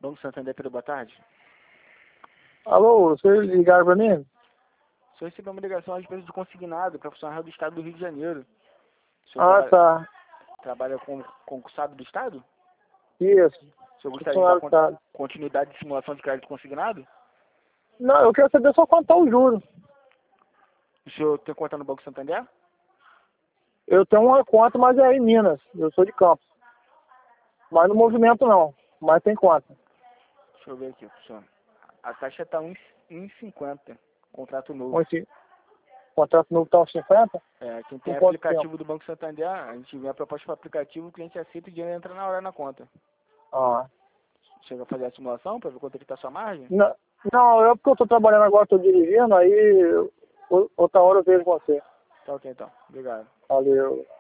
Banco Santander, Pedro, boa tarde. Alô, vocês ligaram pra mim? O senhor recebeu uma ligação a respeito de consignado para funcionário do Estado do Rio de Janeiro. O senhor Tá. trabalha como concursado do Estado? Isso. O senhor gostaria de dar Estado. continuidade de simulação de crédito consignado? Não, eu quero saber só quanto tá o juro. O senhor tem conta no Banco Santander? Eu tenho uma conta, mas é em Minas. Eu sou de Campos. Mas no movimento não. Mas tem conta. Deixa eu ver aqui, senhor. A taxa está 1,50. Contrato novo. Contrato novo tá uns 50? Quem tem quanto aplicativo tempo? do Banco Santander, a gente vê a proposta para aplicativo, o cliente aceita e o dinheiro entra na hora na conta. Chega a fazer a simulação para ver quanto ele está a sua margem? Não, porque eu tô trabalhando agora, tô dirigindo, aí outra hora eu vejo com você. Tá ok então. Obrigado. Valeu.